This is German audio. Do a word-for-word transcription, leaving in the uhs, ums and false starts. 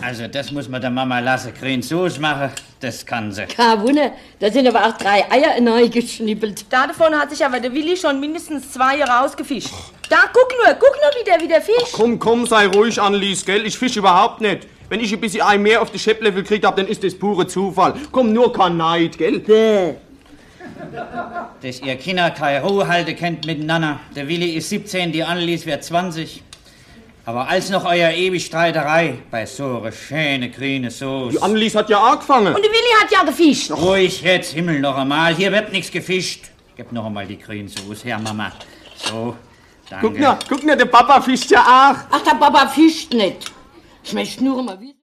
Also, das muss man der Mama lassen. Grün Soße machen, das kann sie. Kein Wunder, da sind aber auch drei Eier neu geschnippelt. Davon hat sich aber der Willi schon mindestens zwei rausgefischt. Da, guck nur, guck nur, wie der, wie der Fisch. Ach, komm, komm, sei ruhig, Annelies, gell? Ich fisch überhaupt nicht. Wenn ich ein bisschen Ei mehr auf die Schepplevel gekriegt hab, dann ist das pure Zufall. Komm, nur kein Neid, gell? Bäh. Dass ihr Kinder keine Ruhe halten könnt miteinander. Der Willi ist siebzehn, die Annelies wird zwanzig. Aber als noch euer ewig Streiterei bei so einer schönen grünen Soße. Die Annelies hat ja angefangen. Und der Willi hat ja gefischt. Ruhig jetzt, Himmel, noch einmal. Hier wird nichts gefischt. Gib noch einmal die grüne Soße her, Mama. So, danke. Guck nur, guck nur, der Papa fischt ja auch. Ach, der Papa fischt nicht. Schmeckt nur immer wie...